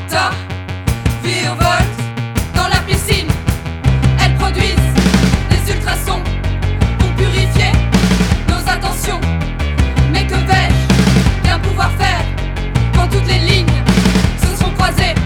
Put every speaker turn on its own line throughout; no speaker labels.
mentas virevoltent dans la piscine. Elles produisent des ultrasons pour purifier nos attentions. Mais que vais-je bien pouvoir faire quand toutes les lignes se sont croisées?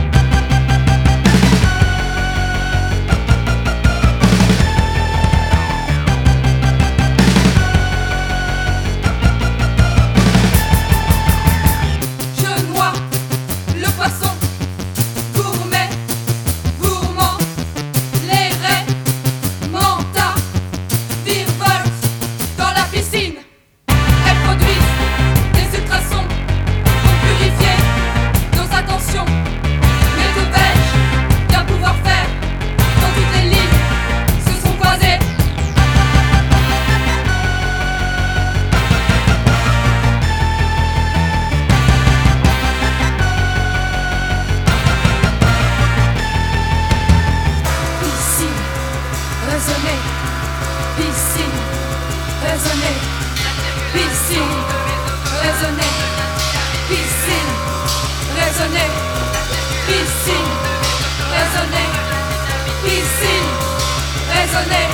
Je noie le poisson gourmet, gourmand. Les raies mentas virevoltent dans la piscine. Elles produisent des ultrasons pour purifier nos attentions. Mais que vais-je bien pouvoir faire quand toutes les lignes se sont croisées? Piscine, raisonner. Piscine, raisonner. Piscine, raisonner. Piscine, raisonner. Piscine, raisonner. Piscine, raisonner.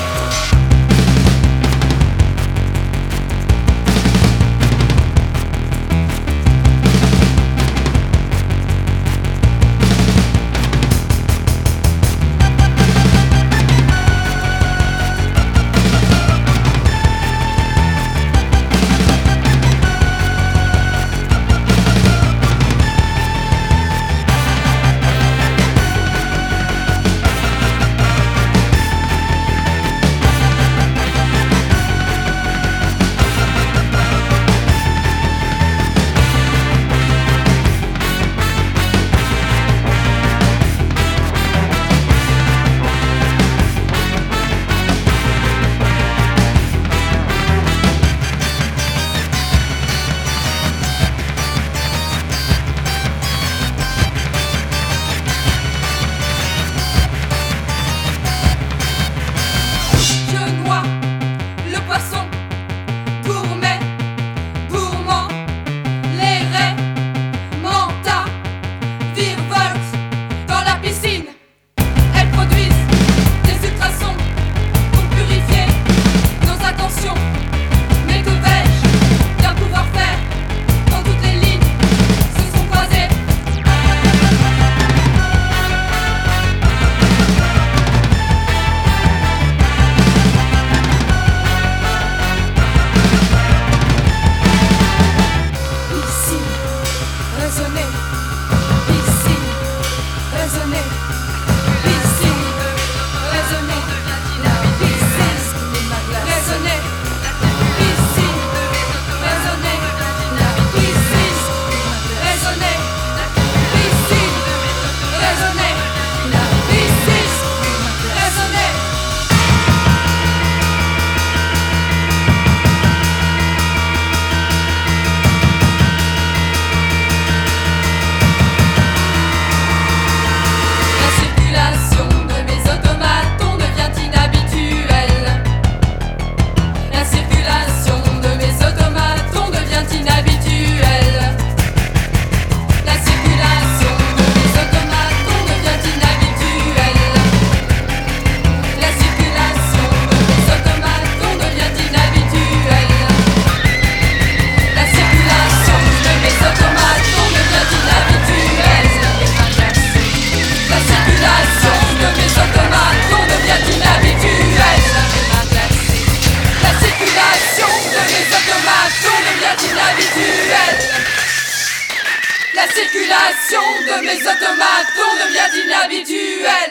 Je noie le poisson gourmet, gourmand. Les raies mentas virevoltent dans la piscine. Elles produisent des ultrasons pour purifier nos attentions. Mais que vais-je bien pouvoir faire quand toutes les lignes se sont croisées? Piscine, raisonner. Piscine, raisonner. Piscine, raisonner. Piscine, raisonner. Piscine, raisonner. Piscine, raisonner. Piscine, raisonner. Piscine, raisonner. La circulation de mes automatons devient inhabituelle. La circulation de mes automatons devient inhabituelle. La circulation de mes automatons devient inhabituelle. La circulation de mes automatons devient inhabituelle. La circulation de mes automatons devient inhabituelle. La circulation de mes automatons devient inhabituelle. La circulation de mes automatons devient inhabituelle. La circulation de mes automatons devient inhabituelle.